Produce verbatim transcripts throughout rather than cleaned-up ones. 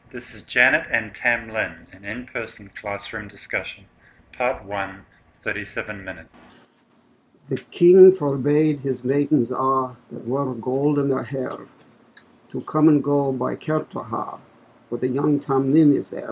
This is Janet and Tam Lin, an in-person classroom discussion. Part one, thirty-seven minutes. The king forbade his maidens a that were golden of hair to come and go by Kertraha, for the young Tam Lin is there.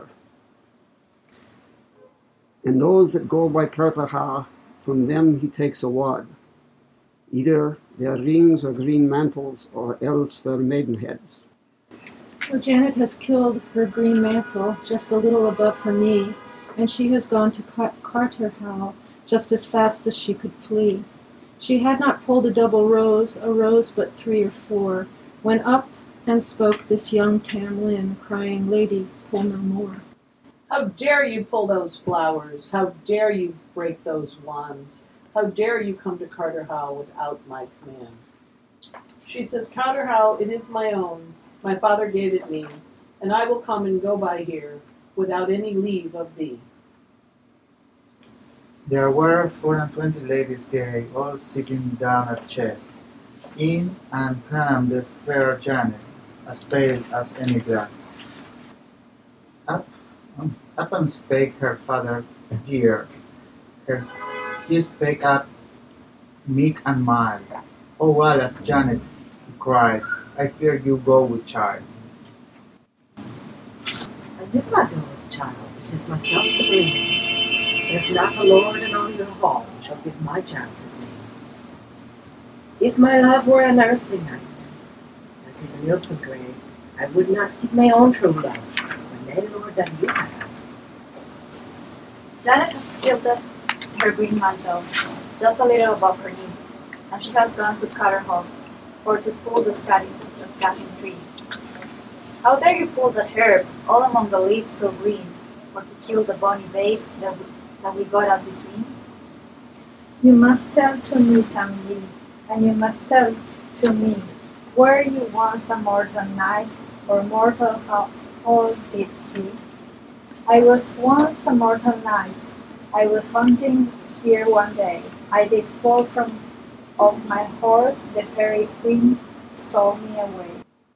And those that go by Kertraha, from them he takes a wad, either their rings or green mantles, or else their maidenheads. So Janet has killed her green mantle just a little above her knee, and she has gone to Carterhaugh just as fast as she could flee. She had not pulled a double rose, a rose but three or four, when up and spoke this young Tam Lin, crying, "Lady, pull no more." How dare you pull those flowers? How dare you break those wands? How dare you come to Carterhaugh without my command? She says, "Carterhaugh, it is my own. My father gave it me, and I will come and go by here without any leave of thee." There were four and twenty ladies gay, all sitting down at chess. In and came the fair Janet, as pale as any glass. Up, um, up and spake her father dear. Her, he spake up, meek and mild. "Oh, Wallace, Janet," he cried, "I fear you go with child." "I did not go with child, it is myself to blame. There's not a lord in all your hall shall give my child his name. If my love were an earthly knight, as his milkman grey, I would not give my own true love for nay lord than you have." Janet has killed her green mantle just a little above her knee, and she has gone to Carterhaugh for to pull the scatting, the scatting tree. How dare you pull that herb all among the leaves so green, for to kill the bonny babe that we, that we got us between? You must tell to me, Tam Lin, and you must tell to me, were you once a mortal knight, or mortal how all did see? I was once a mortal knight. I was hunting here one day. I did fall from off my horse, the fairy queen stole me away.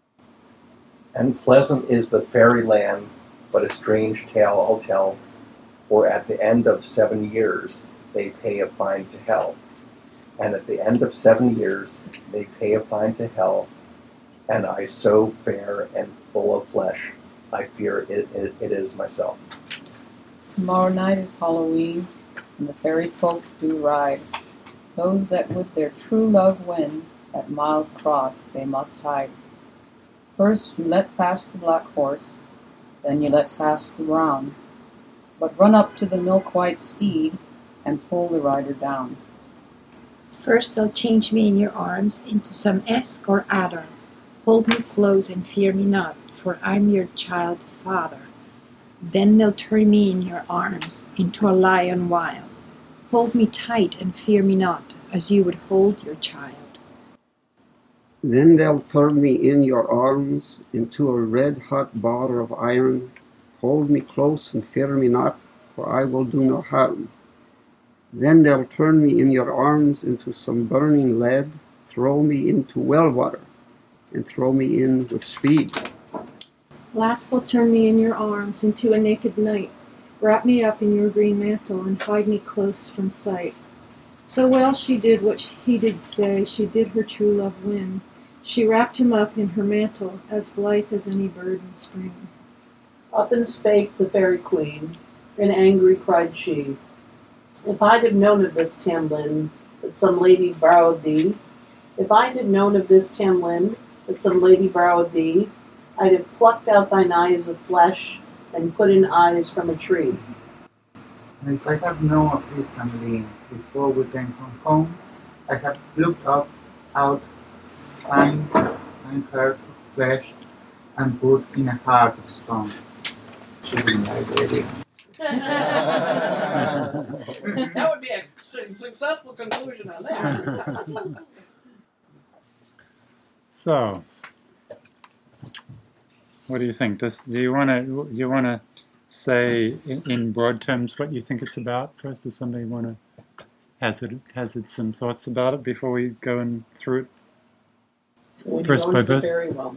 And pleasant is the fairy land, but a strange tale I'll tell, for at the end of seven years they pay a fine to hell. And at the end of seven years they pay a fine to hell, and I so fair and full of flesh, I fear it, it, it is myself. Tomorrow night is Halloween, and the fairy folk do ride. Those that would their true love win, at Miles Cross they must hide. First you let pass the black horse, then you let pass the brown, but run up to the milk-white steed, and pull the rider down. First they'll change me in your arms into some Esk or adder. Hold me close and fear me not, for I'm your child's father. Then they'll turn me in your arms into a lion wild. Hold me tight and fear me not, as you would hold your child. Then they'll turn me in your arms into a red-hot bar of iron. Hold me close and fear me not, for I will do no harm. Then they'll turn me in your arms into some burning lead, throw me into well water, and throw me in with speed. Last they'll turn me in your arms into a naked knight, wrap me up in your green mantle, and hide me close from sight. So well she did what he did say, she did her true love win. She wrapped him up in her mantle, as blithe as any bird in spring. Up and spake the fairy queen, and angry cried she, "If I'd have known of this, Tam Lin, that some lady borrowed thee, if I'd have known of this, Tam Lin, that some lady borrowed thee, I'd have plucked out thine eyes of flesh, and put in eyes from a tree." And if I had known of this, Tam Lin, before we came from home, I had looked up out fine, fine heart of flesh, and put in a heart of stone. She didn't like it. That would be a successful conclusion on that. So, what do you think? Does do you want to you want to say in, in broad terms what you think it's about first? Does somebody want to hazard hazard some thoughts about it before we go in through it? When Verse you go by into the verse? fairy realm, you have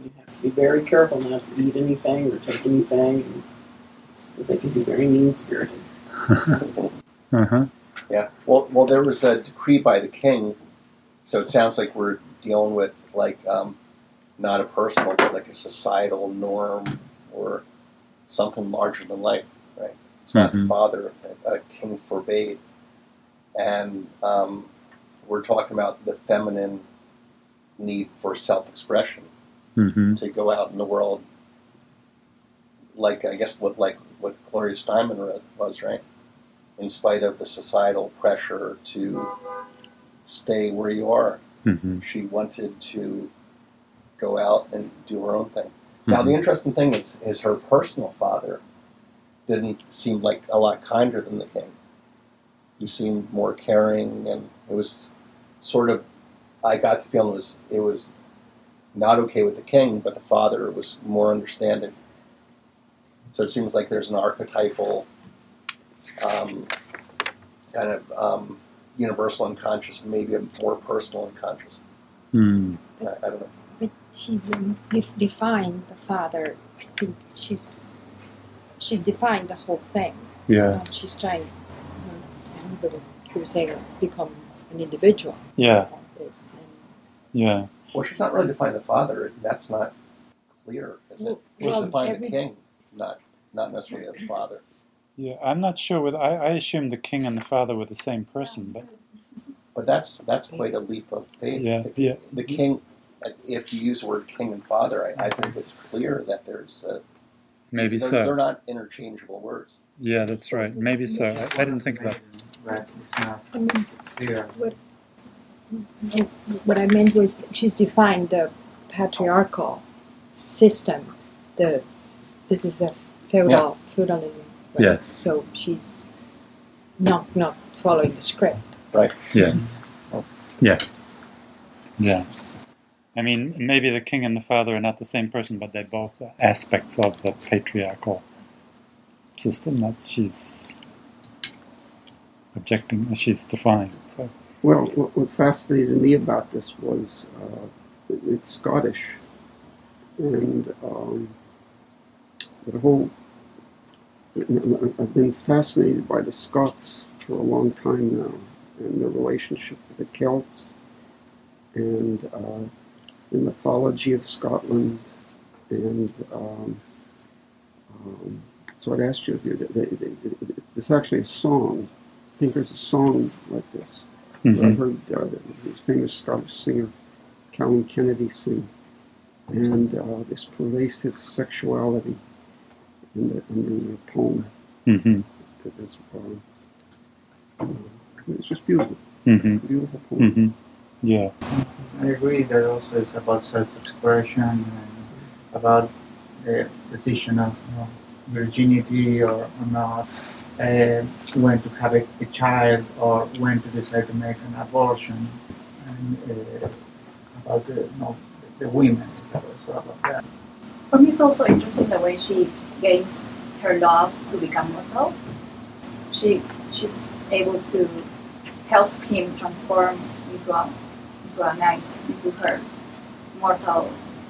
be very careful not to eat anything or take anything, because they can be very mean-spirited. Uh-huh. Yeah. Well, well, there was a decree by the king, so it sounds like we're dealing with like um, not a personal, but like a societal norm or something larger than life, right? It's not Mhm. the father, a, a king forbade, and um, we're talking about the feminine need for self-expression Mm-hmm. to go out in the world, like I guess what like what Gloria Steinem re- was, right? In spite of the societal pressure to stay where you are, Mm-hmm. she wanted to go out and do her own thing. Now, the Mhm. interesting thing is, is her personal father didn't seem like a lot kinder than the king. He seemed more caring, and it was sort of, I got the feeling it was, it was not okay with the king, but the father was more understanding. So it seems like there's an archetypal um, kind of um, universal unconscious and maybe a more personal unconscious. Mm. I, I don't know. But she's um, def- defined the father. I think she's she's defined the whole thing. Yeah. Um, she's trying, um, everybody could say, become an individual. Yeah. Of this. And Yeah. Well, she's not really defining the father. That's not clear, is it? Well, She's well, defining every- the king, not not necessarily the father. Yeah. I'm not sure whether I, I assume the king and the father were the same person, but But that's that's quite a leap of faith. Yeah, The, yeah. the king, if you use the word king and father, I, I think it's clear that there's a, maybe they're, so. they're not interchangeable words. Yeah, that's right. Maybe so. I, I didn't think about. But it's not I mean, clear. what I meant was that she's defined the patriarchal system. The this is a feudal feudalism. Right? Yes. So she's not not following the script. Right. Yeah. Yeah. Yeah. I mean, maybe the king and the father are not the same person, but they're both aspects of the patriarchal system that she's objecting, she's defying. So. Well, what, what fascinated me about this was uh, it's Scottish, and um, the whole. I've been fascinated by the Scots for a long time now, and their relationship with the Celts, and uh, the mythology of Scotland, and um, um, so I'd asked you if you. It's actually a song. I think there's a song like this. Mm-hmm. I heard uh, the famous Scottish singer Callan Kennedy sing, and uh, this pervasive sexuality in the, in the poem. Mm-hmm. It is, uh, it's just beautiful, Mm-hmm. beautiful poem. Mm-hmm. Yeah. I agree that also it's about self-expression and about the decision of you know, virginity or, or not, uh, when to have a, a child or when to decide to make an abortion, and uh, about the, you know, the women also about that. For me, it's also interesting the way she gains her love to become mortal. She she's able to help him transform into a into a knight, into her mortal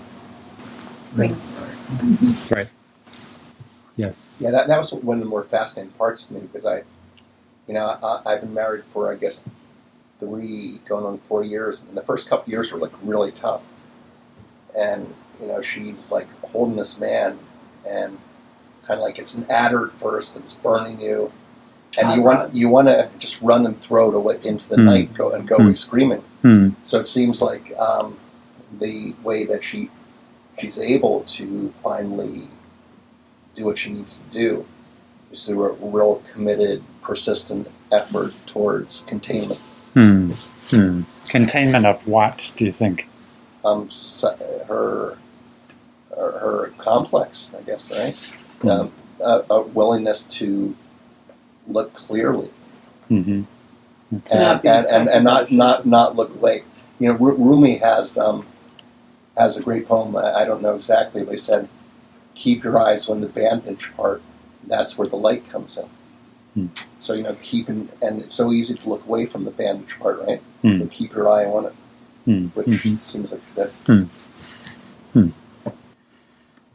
prince. Or, Right. Yes. Yeah, that, that was one of the more fascinating parts to me because I, you know, I, I've been married for I guess three, going on four years, and the first couple years were like really tough, and you know she's like holding this man, and kind of like it's an adder at first, and it's burning you, and you want you want to just run and throw it away into the Hmm. night, go and go Hmm. away screaming. Hmm. So it seems like um, the way that she she's able to finally do what she needs to do is through a real committed, persistent effort towards containment. Hmm. Hmm. Containment of what, do you think? Um, so- her, her her complex, I guess, right? Hmm. Um, a, a willingness to look clearly Mm-hmm. and Not be and, and, and not, affected by not not look away. You know, Ru- Rumi has um, has a great poem. I I don't know exactly, but he said, "Keep your eyes on the bandage part. That's where the light comes in." Hmm. So you know, keep in, and it's so easy to look away from the bandage part, right? Hmm. But keep your eye on it, Hmm. which Mhm. seems like that. Hmm. Hmm.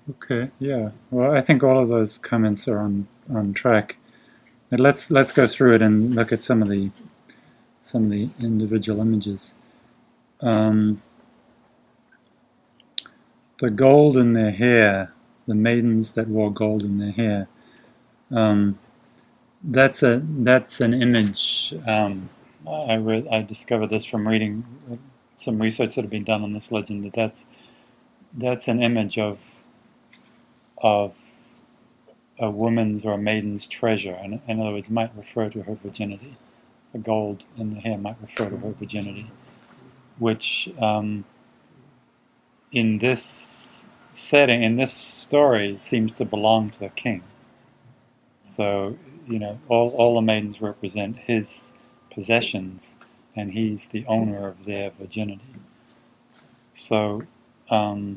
Okay, yeah. Well, I think all of those comments are on, on track. And let's let's go through it and look at some of the some of the individual images. Um, the gold in their hair, the maidens that wore gold in their hair. Um, that's a that's an image. Um, I read, I discovered this from reading some research that had been done on this legend. That that's that's an image of of a woman's or a maiden's treasure, and in other words, might refer to her virginity. The gold in the hair might refer to her virginity, which um, in this setting, in this story, seems to belong to the king. So, you know, all, all the maidens represent his possessions, and he's the owner of their virginity. So, um,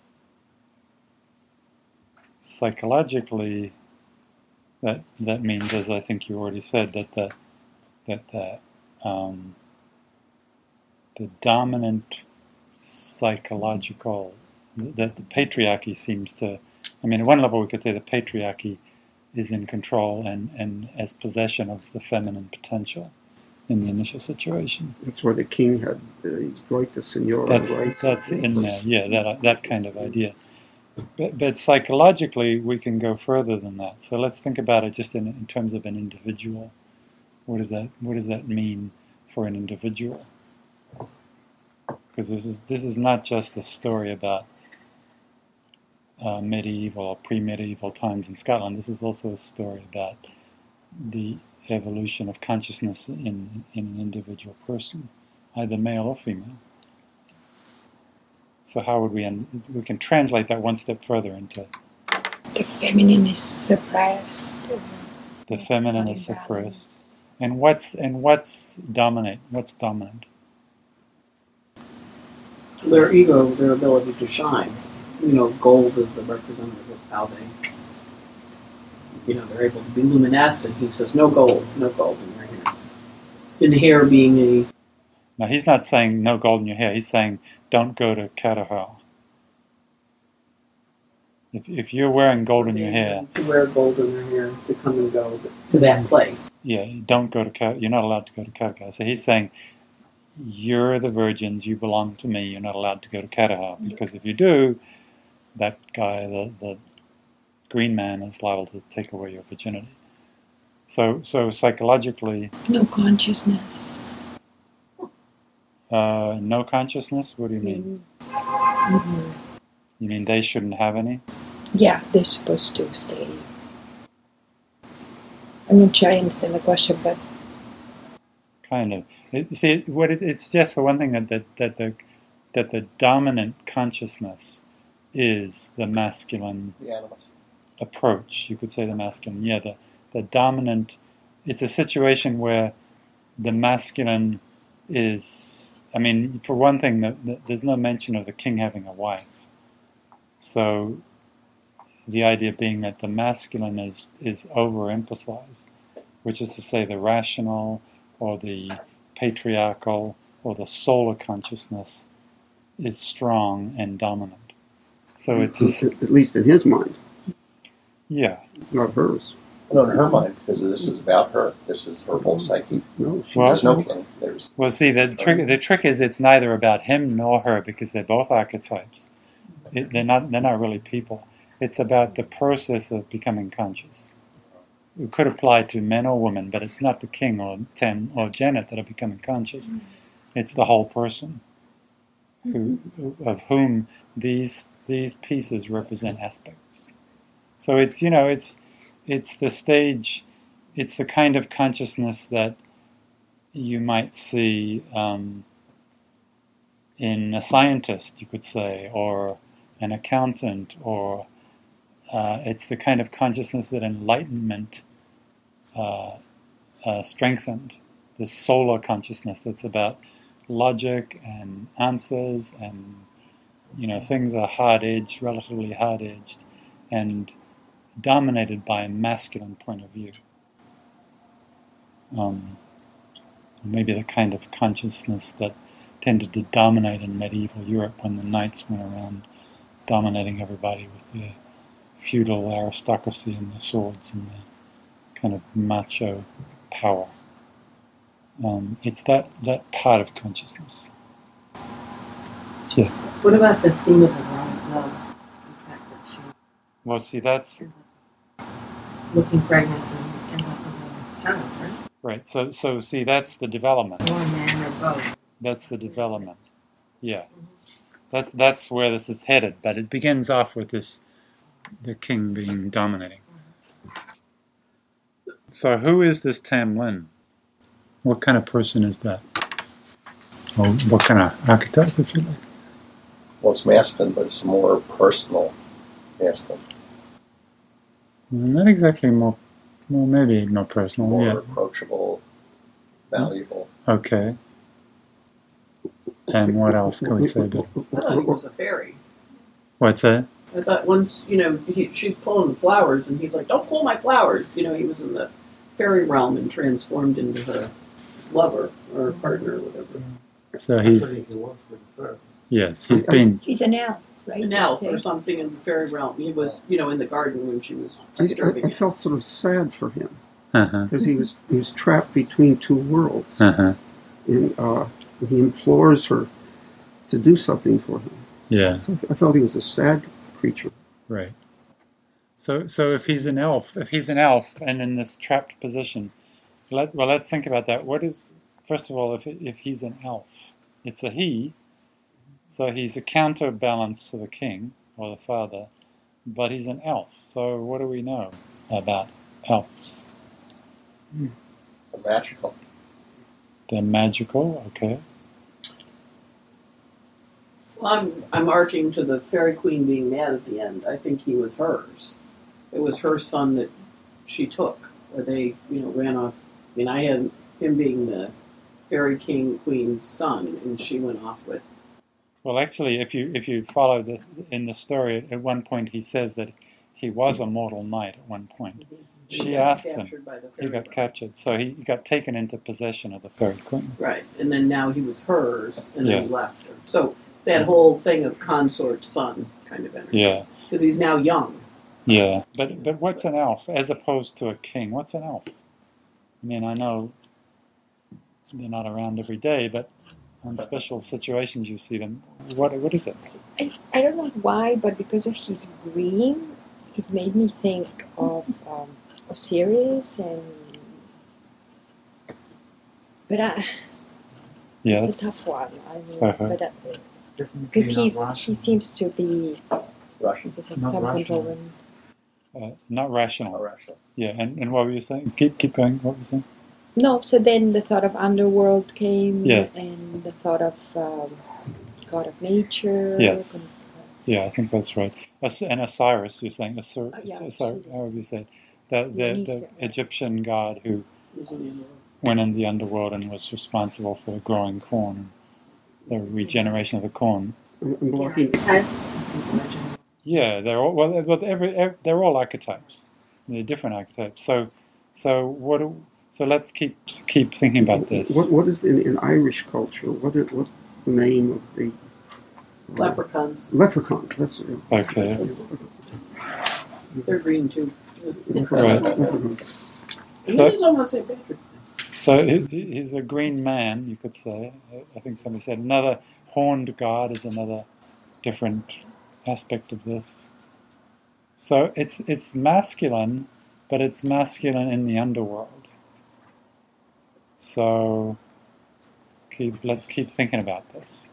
psychologically, that that means, as I think you already said, that the that the um, the dominant psychological, that the patriarchy seems to, I mean, at one level we could say the patriarchy is in control and, and as possession of the feminine potential in the initial situation. That's where the king had the right to seigneur. That's right? that's in there, yeah, that that kind of idea. But, but psychologically, we can go further than that. So let's think about it just in, in terms of an individual. What does that What does that mean for an individual? Because this is this is not just a story about uh, medieval or pre-medieval times in Scotland. This is also a story about the evolution of consciousness in in an individual person, either male or female. So how would we, un- we can translate that one step further into... The feminine is suppressed. The feminine is suppressed. And what's, and what's dominate? What's dominant? Their ego, their ability to shine. You know, gold is the representative of how they, you know, they're able to be luminescent. He says, no gold, no gold in your hair. In the hair being a... Now, he's not saying no gold in your hair. He's saying don't go to Cadaher. If if you're wearing gold in your hair, to wear gold in their hair to come and go to that place. Yeah, don't go to Cadaher. You're not allowed to go to Cadaher. So he's saying you're the virgins. You belong to me. You're not allowed to go to Cadaher because if you do, that guy, the the green man, is liable to take away your virginity. So so psychologically, no consciousness. Uh, no consciousness? What do you mean? Mm-hmm. You mean they shouldn't have any? Yeah, they're supposed to stay. I'm not sure I understand the question, but... Kind of. It, see, what it, it's just for one thing that, that, that, the, that the dominant consciousness is the masculine The animus. approach. You could say the masculine. Yeah, the, the dominant... It's a situation where the masculine is... I mean, for one thing, the, the, there's no mention of the king having a wife. So the idea being that the masculine is, is overemphasized, which is to say the rational or the patriarchal or the solar consciousness is strong and dominant. So it's a, at least in his mind. Yeah. Not hers. No, in her mind, because this is about her. This is her whole psyche. No, she well, there's no king. There's well, see, the trick, the trick is it's neither about him nor her because they're both archetypes. It, they're not. They're not really people. It's about the process of becoming conscious. It could apply to men or women, but it's not the king or Tim or Janet that are becoming conscious. Mm-hmm. It's the whole person, who, of whom these these pieces represent aspects. So it's you know it's. It's the stage, it's the kind of consciousness that you might see um, in a scientist, you could say, or an accountant, or uh, it's the kind of consciousness that enlightenment uh, uh, strengthened, this solar consciousness that's about logic and answers and, you know, things are hard-edged, relatively hard-edged, and dominated by a masculine point of view. Um, maybe the kind of consciousness that tended to dominate in medieval Europe when the knights went around dominating everybody with the feudal aristocracy and the swords and the kind of macho power. Um, it's that, that part of consciousness. Yeah. What about the theme of the wrong love? The fact that she Well, see, that's looking pregnant and ends up with a child, right? right. So, so see, that's the development. Or a man or both. That's the development. Yeah. That's that's where this is headed. But it begins off with this, the king being dominating. So who is this Tam Lin? What kind of person is that? Or what kind of archetype, if you like? Well, it's masculine, but it's more personal masculine. Not exactly more, well, maybe more personal, More yeah. approachable, valuable. Okay. And what else can we say about I thought he was a fairy. what's that? I thought once, you know, he, she's pulling the flowers, and he's like, "Don't pull my flowers." You know, he was in the fairy realm and transformed into her lover or partner or whatever. So he's, Actually, he works with her. yes, he's been, He's an elf, right? An They elf say. or something in the fairy realm. He was, you know, in the garden when she was I, disturbing I, I it. felt sort of sad for him uh-huh, because he was he was trapped between two worlds, uh-huh, and uh, he implores her to do something for him. yeah, So I felt he was a sad creature. right. So, so if he's an elf, if he's an elf and in this trapped position, let, well, let's think about that. What is, first of all, if if he's an elf, it's a he, so he's a counterbalance to the king or the father, but he's an elf. So what do we know about elves? It's magical. They're magical, okay. Well, I'm, I'm arcing to the fairy queen being mad at the end. I think he was hers. It was her son that she took, or they, you know, ran off. I mean, I had him being the fairy king queen's son, and she went off with. Well, actually, if you if you follow the in the story, at one point he says that he was a mortal knight. At one point, He she got asks him. captured by the He fairy got queen. captured, so he got taken into possession of the fairy queen. Right, and then now he was hers, and then Yeah. he left her. So that whole thing of consort son kind of energy. Yeah, Because he's now young. yeah. But but what's an elf as opposed to a king? What's an elf? I mean, I know they're not around every day, but on special situations you see them. What what is it? I, I don't know why, but because of his green, it made me think of um, Osiris and. But I, Yes. it's a tough one. I mean, Uh-huh. but uh, Definitely because not he's Russian. he seems to be Russian. because of Not some Russian. control. And, Uh, not rational. Not rational. Yeah, and, and what were you saying? Keep keep going. What were you saying? no, so then the thought of underworld came, Yes. and the thought of um, God of nature. Yes. Yeah, I think that's right. Os- and Osiris, you're saying Osir- Oh, yeah, Osir- Osiris. how would you say? The the, the Dionysius. Egyptian god who He's in the underworld. went in the underworld and was responsible for growing corn, the regeneration of the corn. I'm, I'm Is he an blocking. archetype since he's a legend? Yeah, they're all well. But every, every they're all archetypes. They're different archetypes. So, so what? do- So let's keep keep thinking about this. What what is in, in Irish culture? What is, what's the name of the uh, Leprechauns. leprechaun? That's it. Okay. They're green too. Right. Leprechaun. And So- he's almost Saint Patrick. So he, he- he's a green man, you could say. I think somebody said another horned god is another different aspect of this. So it's it's masculine, but it's masculine in the underworld. So keep let's keep thinking about this.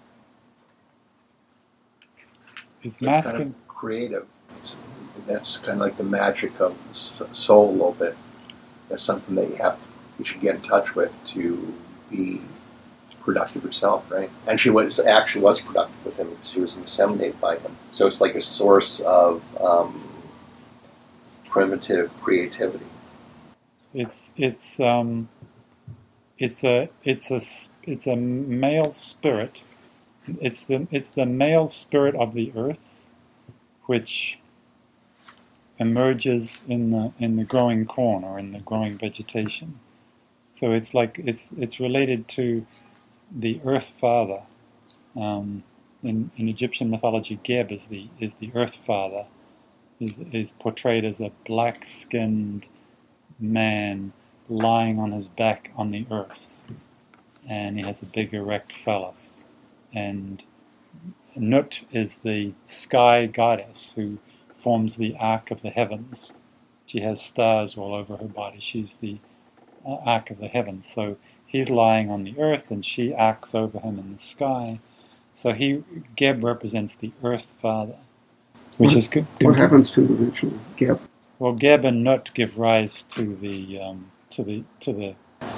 It's It's kind masculine. of creative. It's, that's kind of like the magic of the s- soul a little bit. That's something that you have, you should get in touch with to be productive yourself, right? And she was actually was productive with him because she was inseminated by him. So it's like a source of um, primitive creativity. It's it's um, it's a it's a s- it's a male spirit. It's the it's the male spirit of the earth, which emerges in the in the growing corn or in the growing vegetation. So it's like it's it's related to the Earth Father, um, in, in Egyptian mythology, Geb is the is the Earth Father. Is is portrayed as a black-skinned man lying on his back on the earth, and he has a big erect phallus. And Nut is the sky goddess who forms the arc of the heavens. She has stars all over her body. She's the uh, arc of the heavens. So he's lying on the earth, and she arcs over him in the sky. So he Geb represents the Earth Father, which what, is good. What happens to the original Geb? Well, Geb and Nut give rise to the um, to the to the,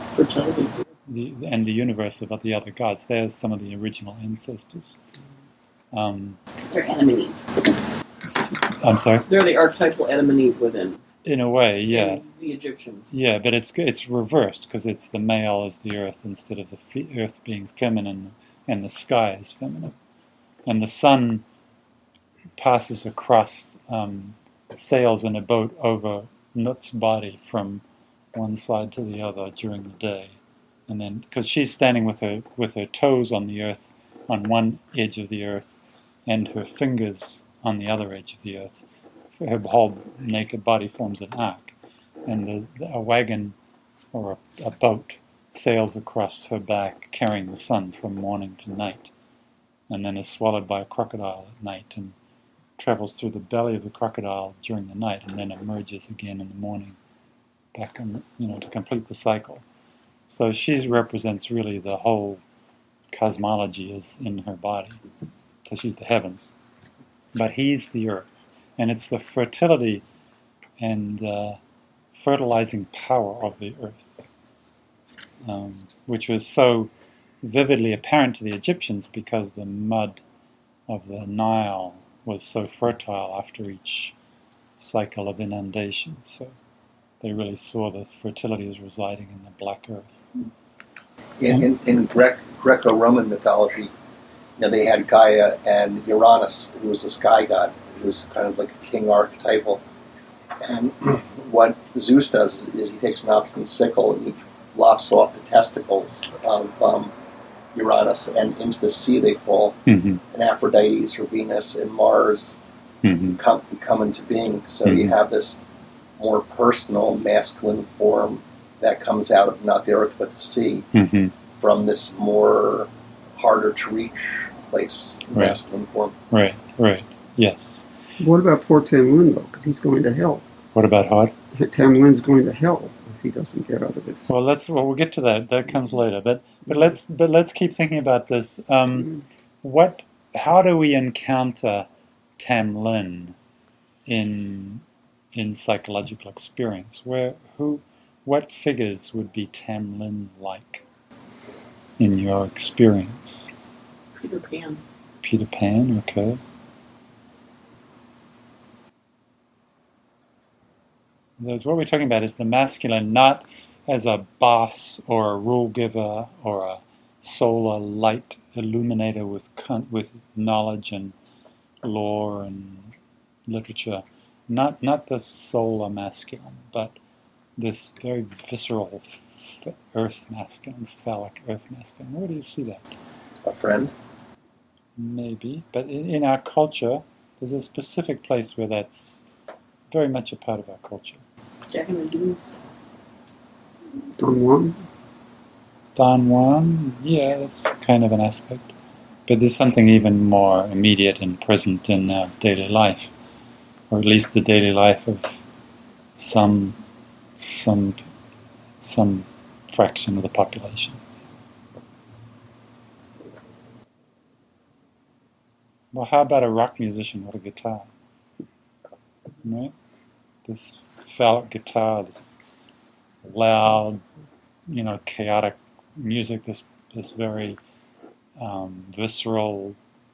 the and the universe of the other gods. There's some of the original ancestors. Um, They're Adam and Eve. I'm sorry. They're the archetypal Adam and Eve within. In a way, yeah. The Egyptians. Yeah, but it's it's reversed because it's the male as the earth instead of the fe- earth being feminine and the sky is feminine, and the sun passes across. Um, sails in a boat over Nut's body from one side to the other during the day, and then because she's standing with her with her toes on the earth on one edge of the earth and her fingers on the other edge of the earth, her whole naked body forms an arc, and there's a wagon or a, a boat sails across her back carrying the sun from morning to night, and then is swallowed by a crocodile at night and travels through the belly of the crocodile during the night and then emerges again in the morning, back on, you know, to complete the cycle. So she represents really the whole cosmology is in her body. So she's the heavens, but he's the earth, and it's the fertility and uh, fertilizing power of the earth, um, which was so vividly apparent to the Egyptians because the mud of the Nile was so fertile after each cycle of inundation. So they really saw the fertility as residing in the black earth. In, in, in Grec, Greco-Roman mythology, you know, they had Gaia and Uranus, who was the sky god. He was kind of like a king archetypal. And what Zeus does is he takes an obstinate sickle and he lops off the testicles of um, Uranus, and into the sea they fall. Mm-hmm. And Aphrodite or Venus and Mars mm-hmm. come, come into being. So mm-hmm. you have this more personal masculine form that comes out of not the earth but the sea mm-hmm. from this more harder to reach place, right. masculine form. Right, right, yes. What about poor Tamlin, though? Because he's going to hell. What about Hod? Tamlin's going to hell if he doesn't get out of this. Well, let's. Well, we'll get to that. That comes later. But but let's but let's keep thinking about this. Um, what? How do we encounter Tamlin in in psychological experience? Where who? What figures would be Tamlin like in your experience? Peter Pan. Peter Pan. Okay. Those, what we're talking about is the masculine, not as a boss or a rule giver or a solar light illuminator with con- with knowledge and lore and literature. Not not the solar masculine, but this very visceral f- earth masculine, phallic earth masculine. Where do you see that? A friend? Maybe, but in, in our culture, there's a specific place where that's very much a part of our culture. Jack and the Beans. Don Juan? Don Juan, yeah, that's kind of an aspect. But there's something even more immediate and present in our daily life, or at least the daily life of some some some fraction of the population. Well, how about a rock musician with a guitar? Right? This phallic guitar, this loud, you know, chaotic music, this this very um, visceral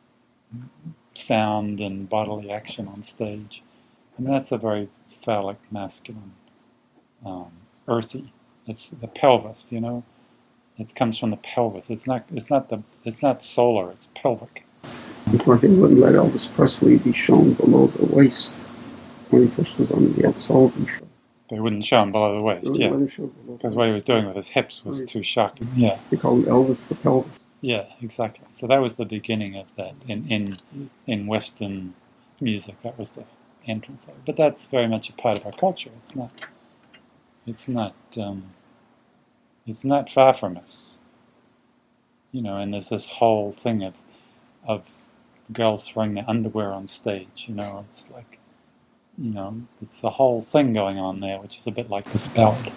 sound and bodily action on stage. I mean, that's a very phallic, masculine, um, earthy. It's the pelvis, you know. It comes from the pelvis. It's not. It's not the. It's not solar. It's pelvic. It's like they wouldn't let Elvis Presley be shown below the waist when he first was on the Ed Sullivan Show. They wouldn't show him below the waist, They yeah. wouldn't show below the Because what he was doing with his hips was Right. too shocking, yeah. They call him Elvis the Pelvis. Yeah, exactly. So that was the beginning of that in in in Western music. That was the entrance of it. But that's very much a part of our culture. It's not. It's not. Um, it's not far from us. You know, and there's this whole thing of of girls throwing their underwear on stage. You know, it's like, you know, it's the whole thing going on there, which is a bit like this ballad.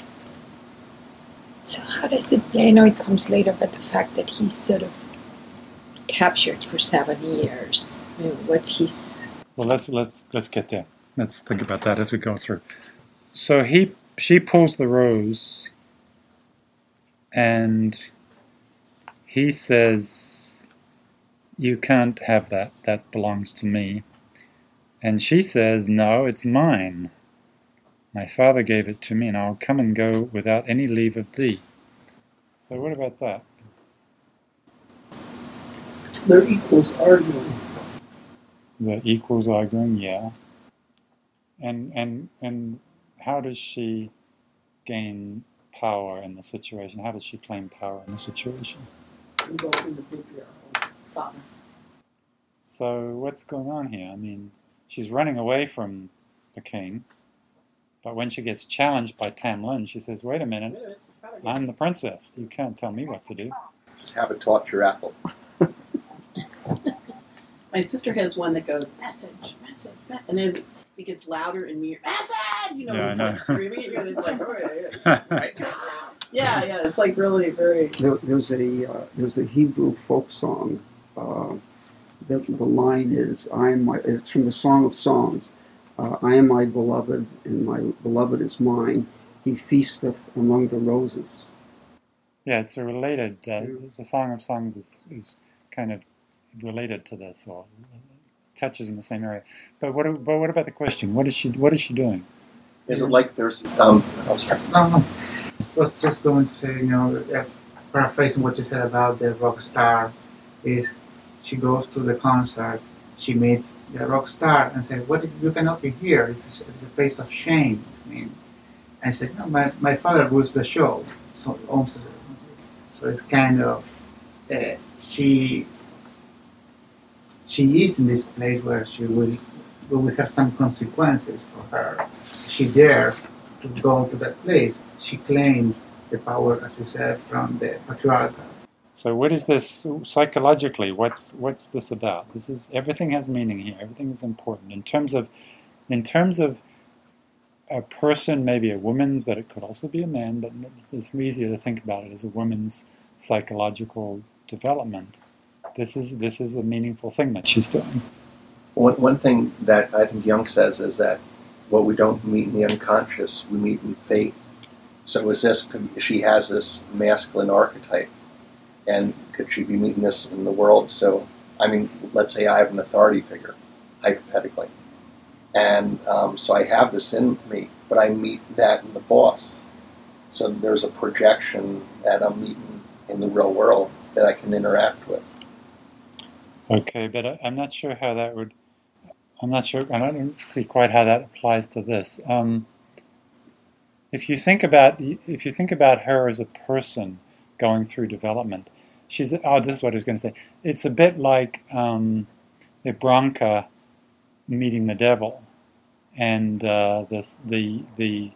So how does it play? I know it comes later, but the fact that he's sort of captured for seven years. I mean, what's his? Well, let's let's let's get there. Let's think about that as we go through. So he she pulls the rose, and he says, "You can't have that. That belongs to me." And she says, "No, it's mine. My father gave it to me, and I'll come and go without any leave of thee." So what about that? They're equals arguing. The equals arguing, yeah. And and and how does she gain power in the situation? How does she claim power in the situation? Involving the patriarchal father. So what's going on here? I mean, she's running away from the king, but when she gets challenged by Tam Lin, she says, "Wait a minute, I'm the princess. You can't tell me what to do." Just have it taught your apple. My sister has one that goes, message, message, message. And as it gets louder and me, message! You know, Yeah, it's I know. like screaming at you, and it's like, oh, yeah, yeah. yeah, yeah, it's like really very... There, there's a uh, there's a Hebrew folk song. Uh, the, the line is, "I am my." It's from the Song of Songs. Uh, "I am my beloved, and my beloved is mine. He feasteth among the roses." Yeah, it's a related. Uh, the Song of Songs is is kind of related to this, or touches in the same area. But what? But what about the question? What is she? What is she doing? Is it like there's um? I was trying. No, no. I was just going to say, you know, uh, paraphrasing what you said about the rock star, is she goes to the concert, she meets the rock star and says, "What? You cannot be here. It's the place of shame." I mean, and I said, "No, my my father rules the show." So also, so it's kind of uh, she. She is in this place where she will, will have some consequences for her. She dares to go to that place. She claims the power, as you said, from the patriarchal. So what is this psychologically? What's what's this about? This is everything has meaning here. Everything is important in terms of, in terms of a person, maybe a woman, but it could also be a man. But it's easier to think about it as a woman's psychological development. This is this is a meaningful thing that she's doing. One one thing that I think Jung says is that what we don't meet in the unconscious, we meet in fate. So is this? She has this masculine archetype, and could she be meeting this in the world? So, I mean, let's say I have an authority figure, hypothetically, and um, so I have this in me, but I meet that in the boss. So there's a projection that I'm meeting in the real world that I can interact with. Okay, but I, I'm not sure how that would. I'm not sure. I don't see quite how that applies to this. Um, if you think about if you think about her as a person going through development, she's. Oh, this is what I was going to say. It's a bit like um, Ibranka meeting the devil, and uh, this the the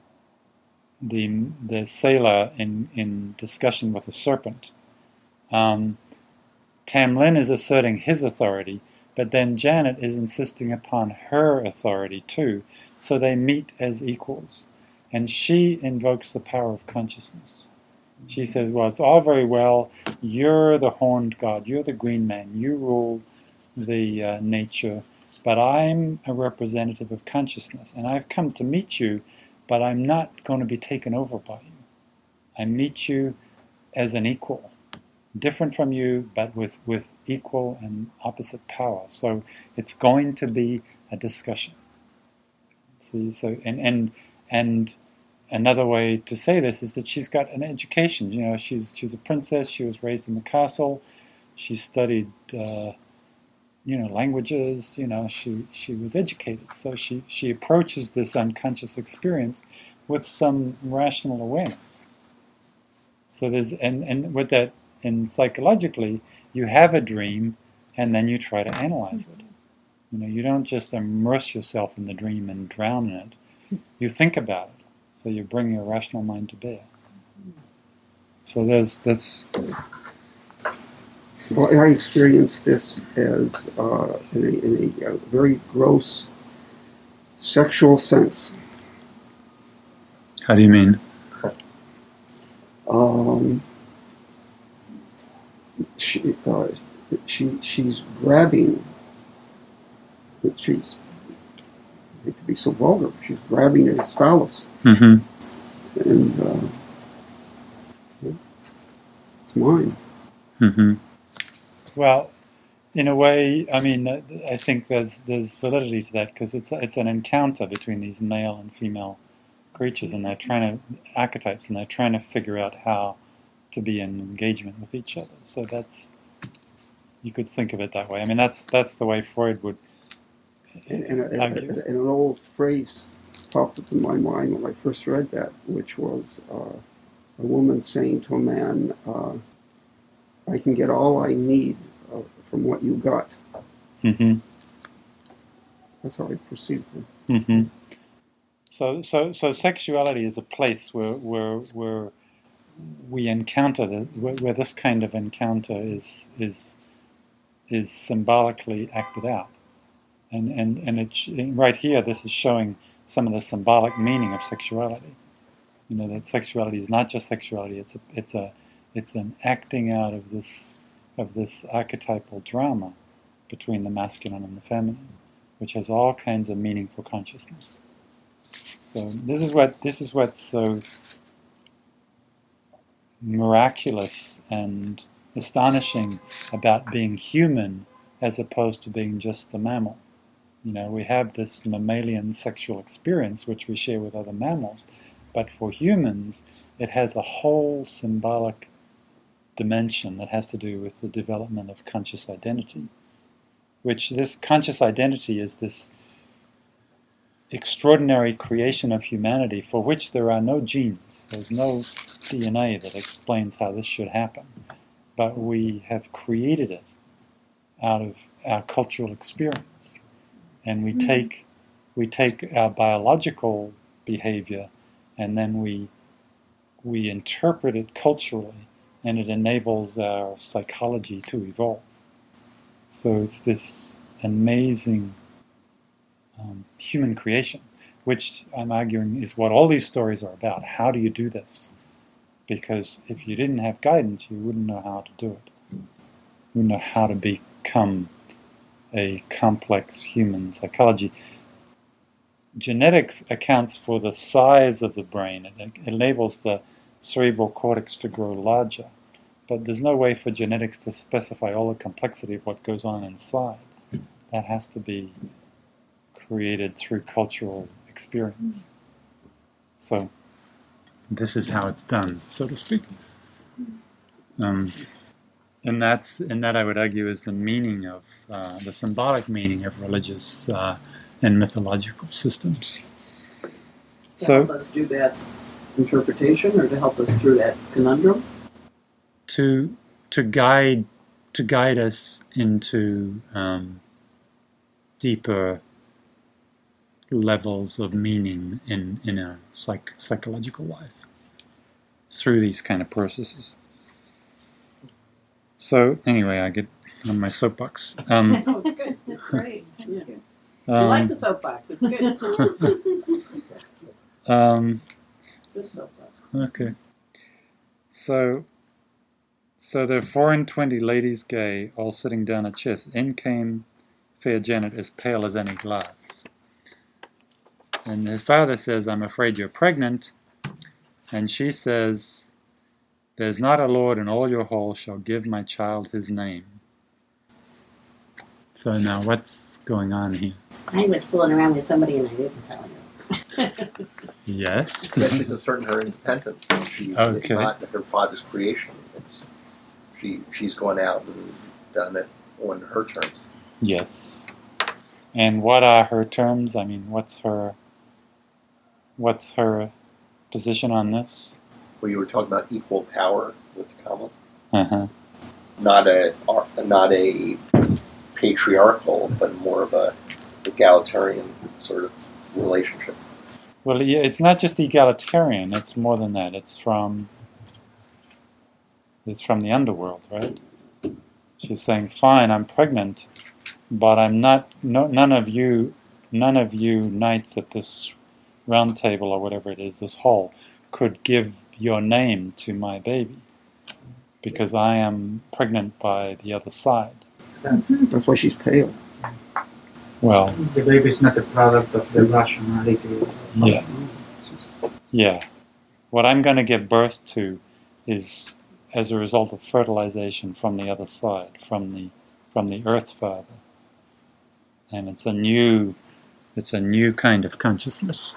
the the sailor in in discussion with the serpent. Um, Tam Lin is asserting his authority, but then Janet is insisting upon her authority too, so they meet as equals. And she invokes the power of consciousness. She says, well, it's all very well, you're the horned god, you're the green man, you rule the uh, nature, but I'm a representative of consciousness, and I've come to meet you, but I'm not going to be taken over by you. I meet you as an equal. Different from you, but with, with equal and opposite power. So it's going to be a discussion. See, so and and and another way to say this is that she's got an education. You know, she's she's a princess. She was raised in the castle. She studied, uh, you know, languages. You know, she she was educated. So she she approaches this unconscious experience with some rational awareness. So there's and and with that. and psychologically, you have a dream, and then you try to analyze it. You know, you don't just immerse yourself in the dream and drown in it. You think about it. So you bring your rational mind to bear. So there's that's. Well, I experienced this as uh, in, a, in a, a very gross sexual sense. How do you mean? Um, she, uh, she, she's grabbing. She's, I hate to be so vulgar, she's grabbing at his phallus. Mm-hmm. And uh, it's mine. Mm-hmm. Well, in a way, I mean, I think there's there's validity to that because it's it's an encounter between these male and female creatures, and they're trying to archetypes, and they're trying to figure out how to be in engagement with each other. So that's, you could think of it that way. I mean, that's that's the way Freud would and, and, argue. And, and an old phrase popped up in my mind when I first read that, which was uh, a woman saying to a man, uh, I can get all I need uh, from what you got. Mm-hmm. That's how I perceived it. Mm-hmm. So, so, so sexuality is a place where, where, where we encounter the, where, where this kind of encounter is is is symbolically acted out, and and and it's right here. This is showing some of the symbolic meaning of sexuality. You know, that sexuality is not just sexuality. It's a, it's a It's an acting out of this of this archetypal drama between the masculine and the feminine, which has all kinds of meaning for consciousness. So this is what this is what's so miraculous and astonishing about being human as opposed to being just a mammal. You know, we have this mammalian sexual experience which we share with other mammals, but for humans it has a whole symbolic dimension that has to do with the development of conscious identity, which this conscious identity is this extraordinary creation of humanity for which there are no genes. There's no D N A that explains how this should happen, but we have created it out of our cultural experience, and we mm-hmm. take we take our biological behavior and then we we interpret it culturally, and it enables our psychology to evolve. So it's this amazing um, human creation, which I'm arguing is what all these stories are about. How do you do this? Because if you didn't have guidance, you wouldn't know how to do it. You wouldn't know how to become a complex human psychology. Genetics accounts for the size of the brain. It enables the cerebral cortex to grow larger. But there's no way for genetics to specify all the complexity of what goes on inside. That has to be created through cultural experience. So this is how it's done, so to speak. Um, and that's and that I would argue is the meaning of uh, the symbolic meaning of religious uh, and mythological systems. To So help us do that interpretation, or to help us through that conundrum? to to guide to guide us into um, deeper levels of meaning in in our psych, psychological life through these kind of processes. So anyway, I get on my soapbox. Um, Oh, it's good. It's great. Yeah. I um, like the soapbox. It's good. um, Good soapbox. okay. So, so there are four and twenty ladies gay, all sitting down at chess. In came fair Janet, as pale as any glass. And his father says, I'm afraid you're pregnant. And she says, there's not a lord in all your hall shall give my child his name. So now what's going on here? I was fooling around with somebody and I didn't tell you. Yes. Yeah, she's asserting her independence. She's, It's Okay. not her father's creation. It's she. She's gone out and done it on her terms. Yes. And what are her terms? I mean, what's her what's her position on this? Where you were talking about equal power with Kamala. Uh-huh. not a not a patriarchal, but more of a egalitarian sort of relationship. Well, yeah, it's not just egalitarian. It's more than that. It's from it's from the underworld, right? She's saying, "Fine, I'm pregnant, but I'm not. No, none of you, none of you knights at this round table or whatever it is, this hall, could give your name to my baby, because I am pregnant by the other side." Exactly. That's why she's pale. Well, The baby is not a product of the rationality. yeah, yeah. What I'm going to give birth to is as a result of fertilization from the other side, from the from the Earth Father, and it's a new, it's a new kind of consciousness.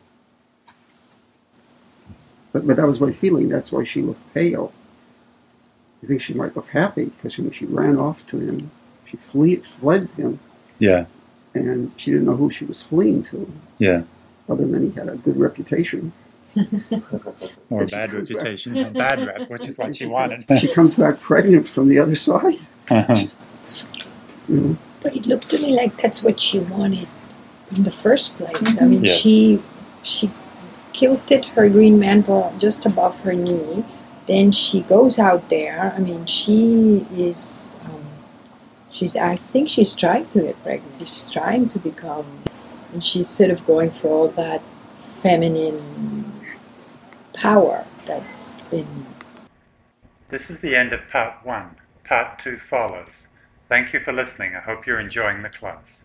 But, but that was my feeling. That's why she looked pale. I think she might look happy because when she ran off to him, she flee, fled him, Yeah, and she didn't know who she was fleeing to, yeah. other than he had a good reputation. Or And she bad comes back- reputation, a bad rep, which is what she She- wanted. She comes back pregnant from the other side. Uh-huh. You know, But it looked to me like that's what she wanted in the first place. I mean, Yes. she she kilted her green mantle just above her knee. Then she goes out there. I mean, she is. Um, she's. I think she's trying to get pregnant. She's trying to become. And she's sort of going for all that feminine power that's been. This is the end of part one. Part two follows. Thank you for listening. I hope you're enjoying the class.